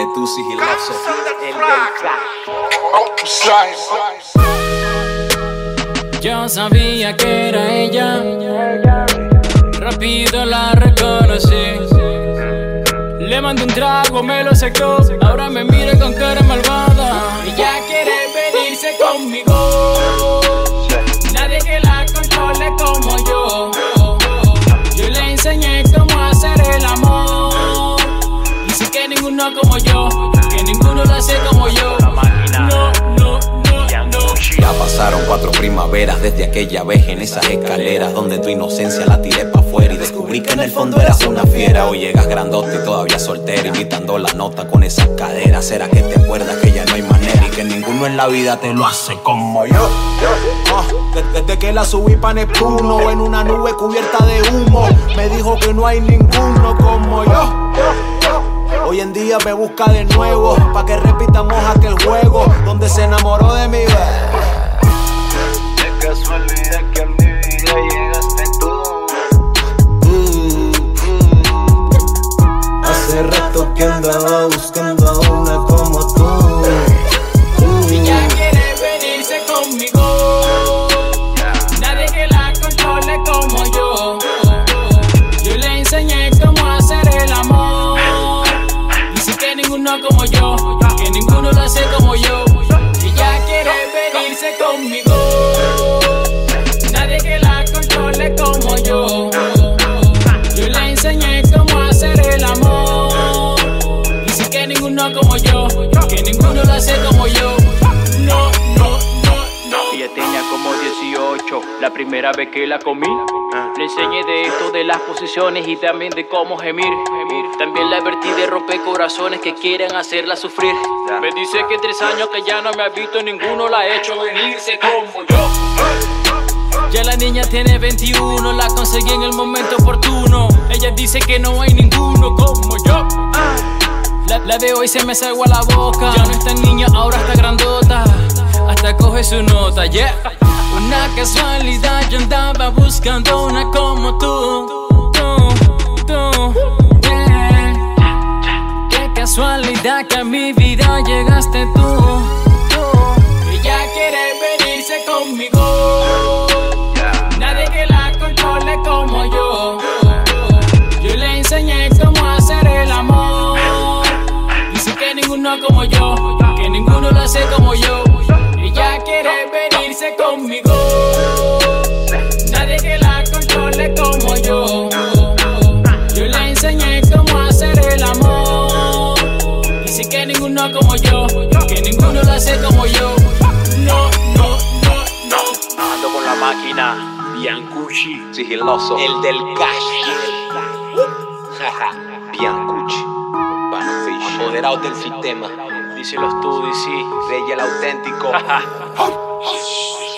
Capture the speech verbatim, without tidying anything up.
tú, sigiloso, el del crack. Yo sabía que era ella, rápido la reconocí. Le mandé un trago, me lo secó, ahora me mira con cara malvada. Ella quiere venirse conmigo, nadie que la controle como yo. Yo le enseñé cómo hacer el amor, dice que ninguno como yo, que ninguno lo hace como yo. No, no, no, no. Ya pasaron cuatro primaveras desde aquella vez en esas escaleras donde tu inocencia la tiré pa' afuera y descubrí que en el fondo eras una fiera. Hoy llegas grandote y todavía soltera, imitando la nota con esas caderas. ¿Será que te acuerdas que ya no hay manera y que ninguno en la vida te lo hace como yo? Uh, desde que la subí pa' Neptuno en una nube cubierta de humo, me dijo que no hay ninguno como yo. Hoy en día me busca de nuevo pa' que repitamos aquel juego donde se enamoró de mi vez. Qué casualidad que a mi vida llegaste tú. mm, mm. Hace rato que andaba buscando a una como tú. mm. Ella quiere venirse conmigo, nadie que la controle como yo. Yo le enseñé cómo hacer el amor, dice que ninguno como yo, que ninguno lo hace como yo. Ella quiere venirse conmigo, nadie que la controle como yo. Yo le enseñé cómo hacer el amor, dice que ninguno como yo, que ninguno lo hace como yo. No, no, no, no. Ella tenía como dieciocho, la primera vez que la comí. Le enseñé de esto, de las posiciones y también de cómo gemir. También la advertí de romper corazones que quieren hacerla sufrir. Me dice que en tres años que ya no me ha visto, ninguno la ha hecho venirse como yo. Ya la niña tiene veintiuno, la conseguí en el momento oportuno. Ella dice que no hay ninguno como yo. La, la de hoy se me salgó a la boca, ya no es tan niña, ahora está grandota, hasta coge su nota, yeah. Una casualidad, yo andaba buscando una como tú, tú, tú, yeah. Qué casualidad que a mi vida llegaste tú, tú. Ella quiere venirse conmigo, nadie que la controle como yo. Yo le enseñé cómo hacer el amor, dice que ninguno como yo, que ninguno lo hace como yo. Ella quiere venirse conmigo, nadie que la controle como yo. Yo le enseñé cómo hacer el amor, dice que ninguno como yo, que ninguno lo hace como yo. No, no, no, no. Ando con la máquina, Biancucci, Sigiloso, el del cash. Biancucci, Urbano Fish, apoderados del sistema. díselos tú, D C. Rey el auténtico.